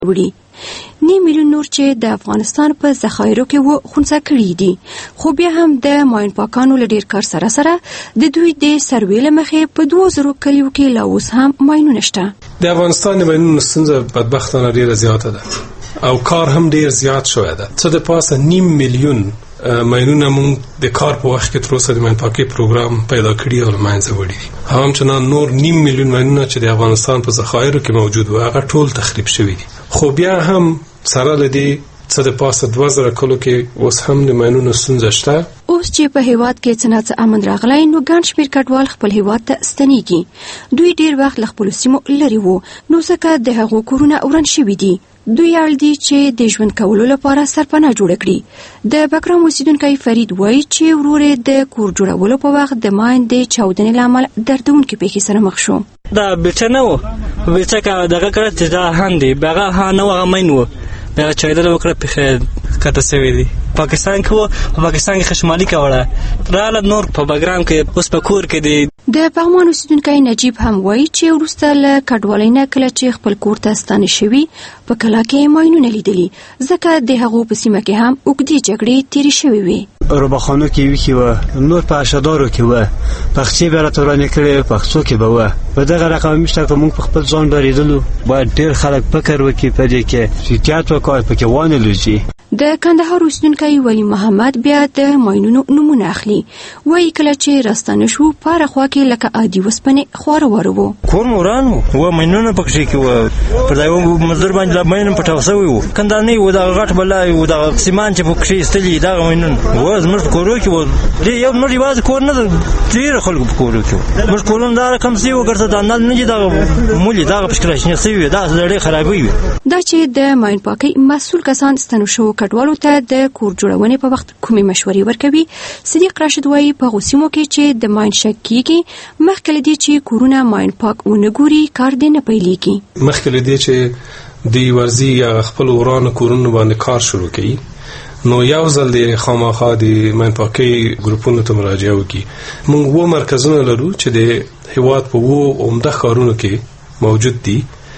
وړي. 9 میلیون نور چې د افغانستان په ذخایرو کې و خونسا کړي دي. خو بیا هم د ماین پاکانو له ډیر کار سره سره د دوی د سروې له مخې په 2000 کلیو کې لا اوس هم ماینونه شته. د افغانستان د ماینونو ستونزه بدبختانه ډیره زیاته ده او کار هم ډیر زیات شوی ده. څه د پاسه 9 میلیون ماینونه مونږ د کار په وخت کې تر اوسه د ماین پاکي پروګرام پیدا کړی او ماینځ وړي دي. همچنان نور 9 میلیون ماینونه چې د افغانستان په ذخایرو کې موجود و هغه ټول تخریب شوي دي. خو بیا هم سره لدی څه د پاسه 2000 کلو کې اوس هم د ماینونو ستونزه شته. اوس چې په هیواد کې څنګه امن راغلی نو ګڼ شمېر کډوال خپل هیواد ته ستنېږي. دوی ډیر وخت له خپلو سیمو لرې وو نو ځکه د هغو کورونه وران شوي دي. دوی اړ دي چې د ژوند کولو لپاره سرپناه جوړ کړي. د بګرام اوسیدونکی فرید وایي چې ورور د کور جوړولو په وخت د ماین د چاودنې لامل دردونکې پیښې سره مخ شو. دا بیچه نه و بیچه که دغه کړه چې دا هاندي بغه ها نه و ماین و دا چایدل وکړه په کته سوي دي. پاکستان کې په پاکستان کې خشمالي کوله رااله نور په بګرام کې اوس په کور کې دي. د پغمان اوسیدونکی نجیب هم وایي چې وروسته له کډوالۍ نه کله چې خپل کور ته ستانه شوي په کلا کې ماینونه لیدلي ځکه د هغو په سیمه کې هم اوږدې جګړې تېرې شوې وې. روباخانو کې ویکي و نور په اشدارو کې و پخچې به راته ورانې کړې پخڅو کې به و په دغه رقم میشته که موږ په خپل ځان ډارېدلو باید ډېر خلک فکر وکړي په دې کې احتیاط وکړي پکې وانه لوځي. د کندهار اوسیدونکی ولی محمد بیا د ماینونو نمونه اخلي. وایي کله چې راستانه شو پاره خوا کې لکه عادي وسپنې خواره واره وو. کور مو وران و ماینونه پکې کې و پر ځای و مزدور باندې ماین پټاو شوی و کندانې و د غټ بلای و د سیمان چې پکې استلي دا ماینون و زموږ کورو کې و یو نور یواز کور نه ډیر خلکو په کورو کې موږ کولون دا کم سی وګرځه دا نه دي دا مولي دا پښکرش نه سی دا ډېر خرابوي. دا چې د ماین پاکي مسؤل کسان ستنو شو کډوالو ته د کور جوړونې په وخت کومې مشورې ورکوي. صدیق راشد وایي په غوسیمو کې چې د ماین شک کیږي مخکې دي چې کورونه ماین پاک ونګوري کار دې نه پیلېږي. مخکې دي چې دی ورزي یا خپل ورانه کورونه باندې کار شروع کړي نو یو ځل د خامخا د ماین پاکي ګروپونو ته مراجعه وکړي. موږ و مرکزونه لرو چې د هیواد په وو عمده ښارونو کې موجود دي.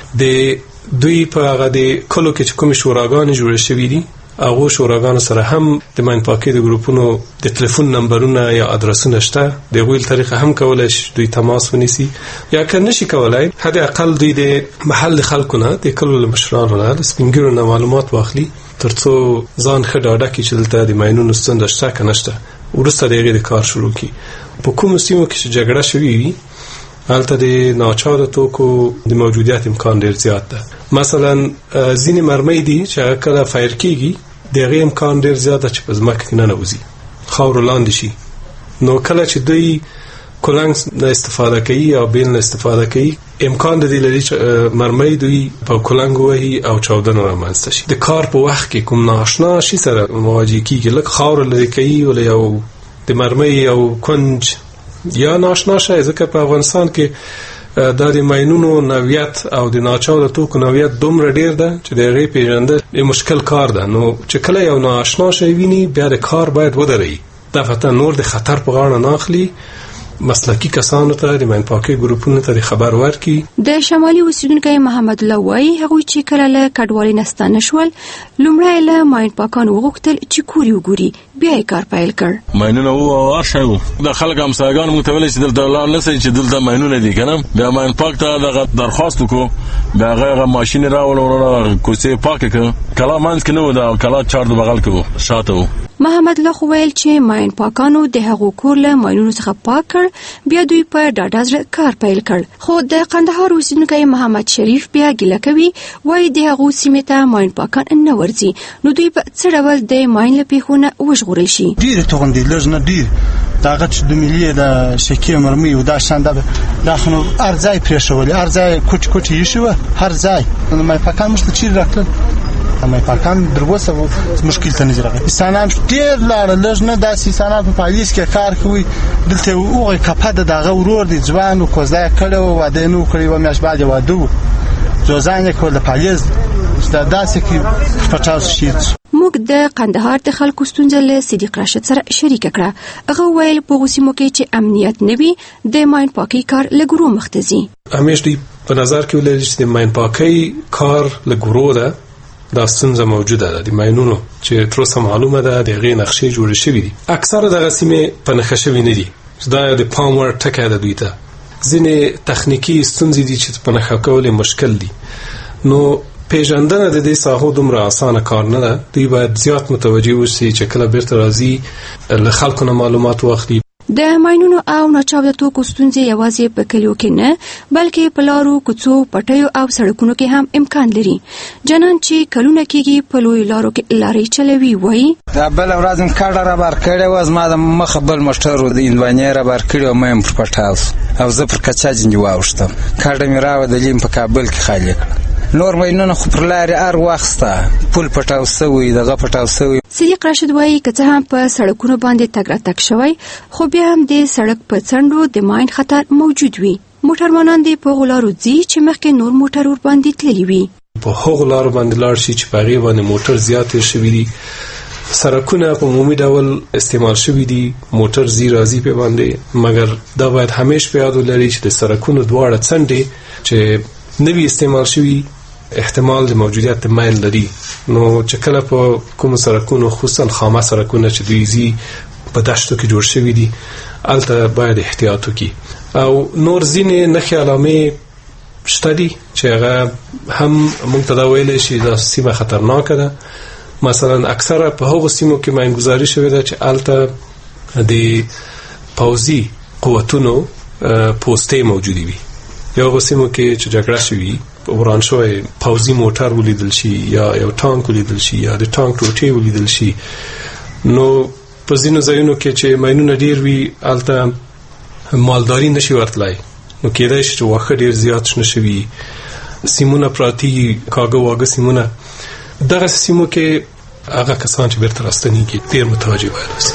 د دوی په هغه د کلو کې چې کوم شوراګانې جوړې شوي دي هغه شوراګانو سره هم د ماین پاکي د ګروپونو د ټلیفون نمبرونه یا ادرسونه شته. د غویل طریقه هم کولای شي دوی تماس ونیسي یا که نشي کولای حد اقل دوی د محل خلکونه د کلو مشرانو نه د سپینګرو نه معلومات واخلي ترڅو ځان ښه ډاډه کړي چې دلته د ماینونو ستونزه شته که نشته. وروسته د هغې د کار شروع کړي. په کومو سیمو کې چې جګړه شوې وي هلته د ناچاره توکو د موجودیت امکان ډېر زیات ده. مثلا ځینې مرمۍ دي چې هغه کله فایر کېږي د هغې امکان ډېر زیات ده چې په ځمکه کې ننوځي خاورو لاندې شي. نو کله چې دوی کلنګ نه استفاده کوي یا بیل نه استفاده کوي امکان د دې لري چې مرمۍ دوی په کلنګ وهي او چاودنه رامنځته شي. د کار په وخت کې کوم نااشنا شي سره مواجه کېږي لکه خاوره لرې کوي ولا یو د مرمۍ یو کنج یا نااشنا شي ځکه په افغانستان کې دا د ماینونو نوعیت او د ناچاره توکو نوعیت دومره ډیر ده چې د هغې پیژندل مشکل کار ده. نو چې کله یو نااشنا شی ویني بیا د کار باید ودرېږي. دا فقط نور د خطر په غاړه نه اخلي مسلکی کسانو ته د ماین پاکي ګروپونو ته خبر ورکړي. د شمالي اوسیدونکی محمد الله وایي هغوی چې کله له کډوالۍ نه ستانه شول لومړی له ماین پاکانو وغوښتل چې کور یې وګوري بیا یې کار پیل کړ. ماینونه هر شی و د خلک همسایګانو موږ ته ویلی چې دلته لاړ نه شئ چې دلته ماینونه دي که نه. بیا ماین پاک ته دغه درخواست وکړو بیا هغه ماشین راوړه کوڅې پاکې کړه. کلا منځ کې نه و د کلا چار د بغل کې و شاته و. محمد الله خو ویل چې ماین پاکانو د هغو کور له ماینونو څخه پاک کړ بیا دوی په ډاډه زړه کار پیل کړ. خو د قندهار اوسیدونکی محمد شریف بیا ګیله کوي. وایي د هغو سیمې ته ماین پاکان نه ورځي نو دوی په څه ډول د ماین له پیښو نه وژغورل شي. ډېرې توغندې لږ نه ډېر دا غټ د ملي د شکې مرمۍ و دا شان دا خو نو هر ځای پرېښولې هر ځای کوچ کوچ ایښي وه هر ځای. نو ماین پاکان موږ ته چیرې راتلل ماین پاکان در اوسه مشکل ته نه دي راغلي. انسانان ډېر لاړه لږ نه داسې انسانان په پالیس کې کار کوي. دلته هغوی کپه د دغه ورور دی ځوان و کوزده یې کړی و واده یې نه و کړی یوه میاشت بعد یې واده و جوزان یې کول د پالیس داسې کې پټاو شي. موږ د قندهار د خلکو ستونزه له صدیق راشد سره شریکه کړه. هغه ویل په غوسیمو کې چې امنیت نه وي د ماین پاکي کار له ګروه مخ ته ځي. همیش دوی په نظر کې ولري چې د ماین پاکۍ کار لګورو ده دا ستونزه موجوده ده. د ماینونو چې تر اوسه معلومه ده د هغې نقشې جوړې شوي دي، اکثره دغه سیمې په نښه شوي نه دي. دا د پام وړ ټکی ده دوی ته. ځینې تخنیکي ستونزې دي چې په نښه کول مشکل دي. نو پیژندنه د دې ساحو دومره اسانه کار نه ده. دوی باید زیات متوجه اوسي چې کله بیرته راځي له خلکو نه معلومات واخلي. د ماینونو او ناچاوده توکو ستونزې یوازې په کلیو کې نه بلکې په لارو، کوڅو، پټیو او سړکونو کې هم امکان لري. جنان چې کلونه کېږي په لوی لارو کې لارې چلوي وایي دا بل ورځ مې کاډه را بار کړې وه، زما د مخه بل موټر د هندوانې را بار کړې وه، ما یې پر پټاو او زه پر کچا جنجې واوښتم. کاډه مې راودلې په کابل کې خالي کړه. نور ماینونه خو پر لارې هر وخت سته، پل پټاو سوی، دغه پټاو سوی. صدیق راشد وایي که څه هم په سړکونو باندې تګ راتګ شوی خو بیا هم د سړک په څنډو د ماین خطر موجود وي. موټرمانان دې په هغو لارو ځي چې مخکې نور موټر ور باندې تللي وي. په هغو لارو باندې لاړ شي چې په هغې باندې موټر زیات تېر شوي دي. سړکونه په عمومي ډول استعمال شوي دي، موټر ځي راځي پې باندې، مګر دا باید همیش په یاد ولري چې د سړکونو دواړه څنډې چې نوي استعمال شوي احتمال د موجودیت د ماین لري. نو چې کله په کومو سړکونو خصوصا خامه سړکونه چې دوی ځي په دشتو کې جوړ شوي دي هلته باید احتیاط وکړي. او نور ځینې نښې علامې شته دي چې هغه هم موږ ته دا ویلی شي دا سیمه خطرناکه ده. مثلا اکثره په هغو سیمو کې ماینګذاري شوې ده چې هلته د پوځي قوتونو پوستې موجودې وي. یو هغو سیمو کې چې جګړه شوي وران شوی پوځي موټر ولیدل شي یا یو ټانک ولیدل شي یا د ټانک ټوټې ولیدل شي. نو په ځینو ځایونو کې چې ماینونه ډیر وي هلته مالداري نشي ورتلی، نو کېدای شي چې واښه ډیر زیات شنه شوي، سیمونه پراتي کاږه واږه سیمونه. دغه سیمو کې هغه کسان چې بیرته راستنېږي ډیر متوجه باید اوسي.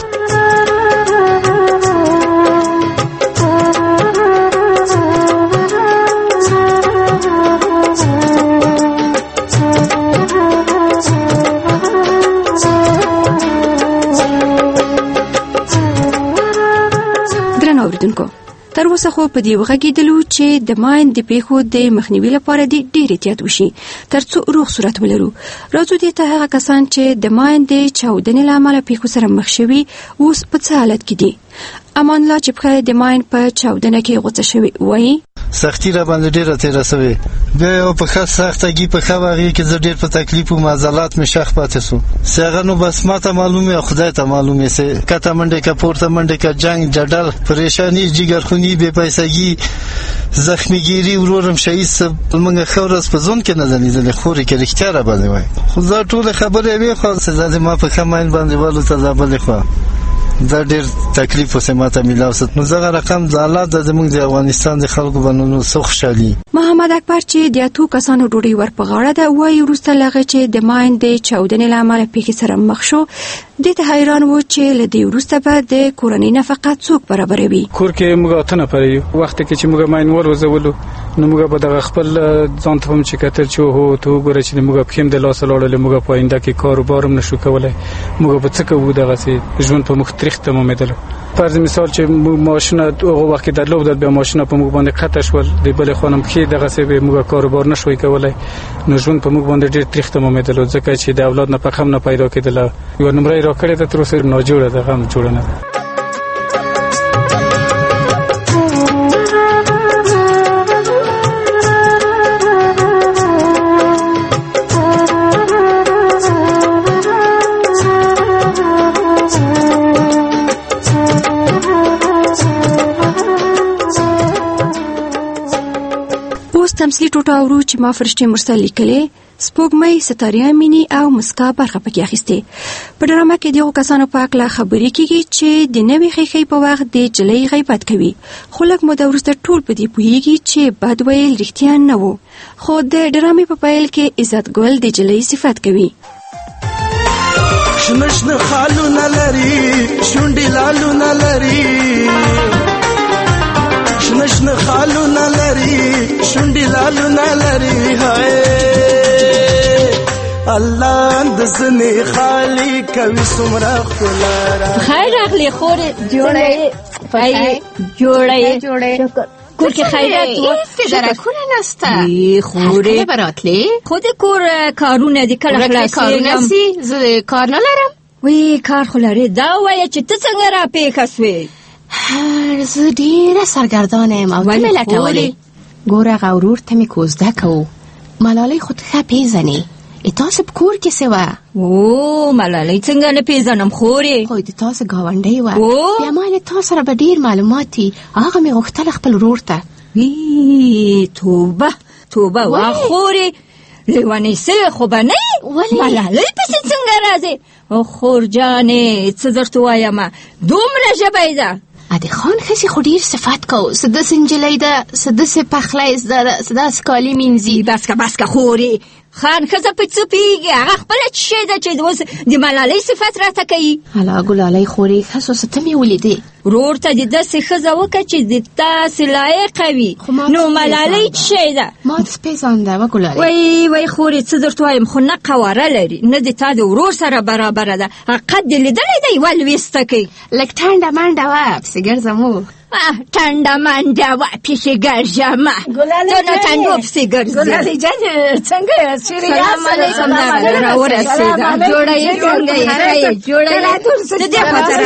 تر اوسه خو په دې وغږېدلو چې د ماین د پیښو د مخنیوي لپاره د ډېر احتیاط وشي ترڅو روغ صورت ولرو. راځو دې ته هغه کسان چې د ماین د چاودنې له امله پیښو سره مخ شوي اوس په څه حالت کې دي. امان الله چې پخه د ماین په چاودنه کې غوڅه شوی وایي سختی را باندې ډیره تیره سوې. بیا یو په ښه سختګي په ښه واغې کې زه ډېر په تکلیف و، عضلات مې شخ پاتې سو. هغه نو بس ما ته معلومې او خدای ته معلومې سه کته منډې که پورته منډې که جنګ جډل پریشانی جګرخوني بې پیسګي زخمیګیري ورورم شهید سه موږ ښه ورځ په ځون کې نه ده لیدلې خورې کې رښتیا را باندې وایي. خو دا ټولې خبرې یوې خوا زه ما په ښه ماین باندې والو ته دا بلې خوا دا ډېر تکلیف اوسې ما ته میلاو ست. نو دغه رقم د حالات د زموږ د افغانستان د خلکو باندې نو څه خوشحالي. محمد اکبر چې د اتو کسانو ډوډۍ ور په غاړه ده وایي وروسته له هغه چې د ماین د چاودنې له امله پیښې سره مخ شو دې ته حیران و چې له دې وروسته به د کورنۍ نفقه څوک برابروي. کور کې موږ اته نفر یو. وخت کې چې موږ ماین ور وزولو نو موږ به دغه خپل ځان ته هم چې کتل چې هو ته وګوره چې موږ په خیم د لاس لاړل موږ په آینده کې کاروبار هم نشو کولای، موږ په څه کوو دغه سي ژوند په مختلف تمامېدل. فرض مثال چې ماشینه هغه وخت درلو د بیا ماشینه په موږ باندې قطع شول د بل خانم کې دغه سي موږ کاروبار نشوي کولای، نو ژوند په موږ باندې ډېر تریخ تمامېدل ځکه چې د اولاد نه په خم نه پیدا کېدل. یو نمبر را کړی د تر اوسه نه جوړه ده هم جوړه نه. تمثیلي ټوټه اورو چې ما فرشتي مرسل لیکلې سپوږمۍ ستاریا مینی او مسکا برخه پکې اخیسته. په ډرامه کې دغه کسانو په اړه خبرې کیږي چې د نوې خېخې په وخت د جلۍ غیبت کوي، خو لږ موده وروسته ټول په دې پوهیږي چې بد ویل رښتیا نه وو. خو د ډرامې په پیل کې عزت ګل د جلۍ صفت کوي. شنشن خالونه لري شونډې لالونه لري، شنشن خالونه لري شونډې لالونه لري. هاي الله د زنې خالي کوي څومره ښکلا. خیر راغلی خور جوړې جوړې کور کې خیرات و هیڅ درکونه نسته خوري براتلی خود کور کارونه دي کله خلاصېږم زه کار نه لرم وی کار خو لري دا وایه چې ته څنګه را پیښه سوې زه ډېره سرګردانه یم او ته مې لټولې ګوره هغه ورور ته مې کوزده کوو ملالۍ خو ته ښه پیژنې تاسو په کور کې څه وه او ملالۍ څنګه نه پیژنم خورې خو د تاسو ګاونډۍ وه بیا ما له تا سره به ډېر معلومات دي هغه مې غوښتل خپل ورور ته توبه وا خورې لیونۍ سوې خو به نه یې ملالۍ پسې څنګه راځې او خور جانې څه درته وایمه دومره ژبه یې ده ادې خان ښځې خو ډېر صفت کو څه داسې نجلۍ ده څه داسې پخلی زده ده څه داسې کالي مینځي بس که خورې خان ښځه په څه پوهېږي هغه خپله څه شی ده چې اوس د ملالۍ صفت راته کوي الله ګلالۍ خورې ښه څه ته مې ولیدې ورور ته د داسې ښځه وکړه چې د تاسې لایقه وي نو ملالۍ څه شی ده ما دې پېژانده وه ګلالۍ وی خورې څه درته وایم خو نه قواره لري نه د تا د ورور سره برابره ده قد دې لیدلی دی یوه لویسته کوي لږ ټنډه منډه وه پسې ګرځم و ټنډه منډه وه پسې ګرځم ته نه ټنډو پسې ګرځې ګلالۍ جانې څنګه یې سلام علیکم راورسېده جوړه یې څنګه یې جوړه یې د دې خاطر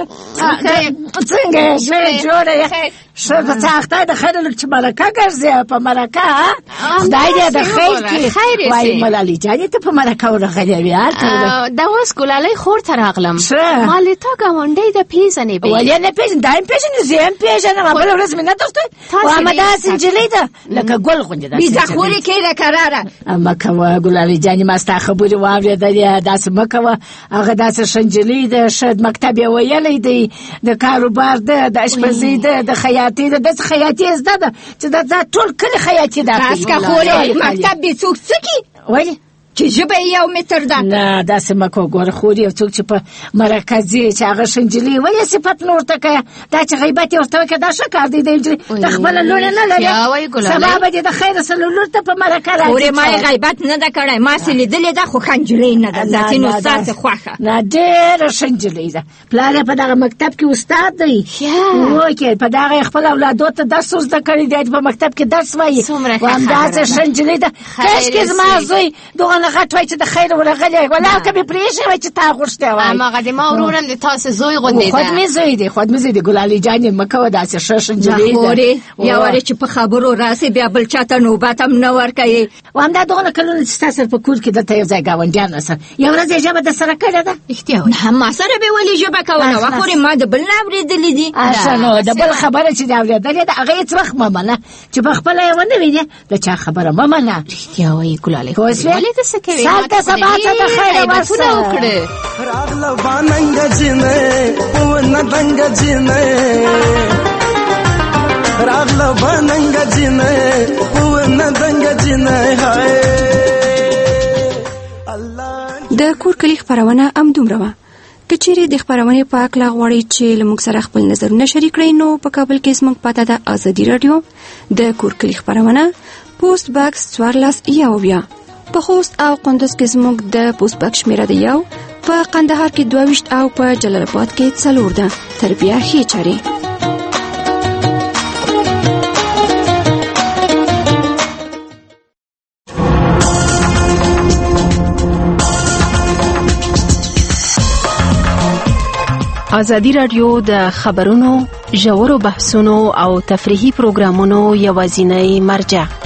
څنګه یې جوړه یې ښه په څه اخته د خیر لږ چې مرکه ګرځې په مرکه خدای دې د خیر کې وایي ملالۍ جانې ته په مرکه ورغلې وې هلته دا اوس ګلالۍ خور ته راغلم ما له تا ګاونډۍ ده پېژنې به ولې نه پېژنې دا هم پېژنې زه هم پېژنم بله ورځ مې نه درته وایمه داسې نجلۍ ده لکه ګل غوندې داسې بیزه خورې کېده کراره مه کوه ګلالۍ جانې ما ستا خبرې واورېدلې داسې مه کوه هغه داسې ښه نجلۍ ده ښه مکتب یې ویلی دی د کاروبار ده د اشپزۍ ده د خیاطۍ ده داسې خیاطي زده ده چې دا ټول کلي خیاطي ده بس که خورې مکتب دې څوک څه کي ولې چې ژبه یې یو متر ده نه داسې مه کوه ګوره خورې یو څوک چې په مرکه ځي چې هغه ښه نجلۍ ولې صفت نه ورته کوې دا چې غیبت یې ورته وکړې دا ښه کار دی د نجلۍ ته خپله لوڼې نه لرې سبا به دې د خیره سره لور ته په مرکه راځي خورې ما یې غیبت نه ده کړی ما سې لیدلې ده خو ښه نجلۍ نه ده ذاتي نو ستاسې خوښه نه ډېره ښه نجلۍ ده پلار یې په دغه مکتب کې استاد دی وکې په دغه یې خپل اولادو ته درس زده کړی دی په مکتب کې درس وایي همداسې ښه نجلۍ ده کاشکې زما زوی دغه غټ وای چې د خیر ورغلی ولا که مې پرېښی وای چې تا غوښتی وای هماغه د ما ورور هم د تاسې زوی غوندې ده خود مې زوی دی ګلالۍ جانې مه کوه داسې ښه نجلۍ ده یو وارې چې په خبرو راسې بیا بل چا ته نوبت هم نه ورکوې همدا دغونه کلونه چې ستا سره په کور کې دلته یو ځای ګاونډیانو سره یو ورځ یې ژبه در سره کړې ده رښتیا وایي ما سره به ولې ژبه کوله وه خورې ما د بل نه اورېدلې دي ښه نو د بل خبره چې دې اورېدلې ده هغه هېڅ وخت مه منه چې په خپله یې ونه وینې د چا خبره مه منه رښتیا وایي ګلالۍ پوه شوې ولې داسې کوې سالته سبا ته د خیره غیبتونه وکړه راغله باننګ جنې پونه دنګ جنې راغله باننګ جنې پونه دنګ جنې هاي د کور کلی خبرونه ام دومره وه که چیرې د خبرونې په اړه غواړئ چې له موږ سره خپل نظرونه شریک کړئ نو په کابل کې زموږ پته ده ازادي راډیو د کور کلی خبرونه پوسټ باکس 14 په خوست او قندوز کې زموږ د پوسټ باکس شمیره ده 1 په قندهار کې 22 او په جلال آباد کې 4 ده تر بیا ښې چارې ازادي راډیو د خبرونو ژورو بحثونو او تفریحي پروګرامونو یوازینی مرجع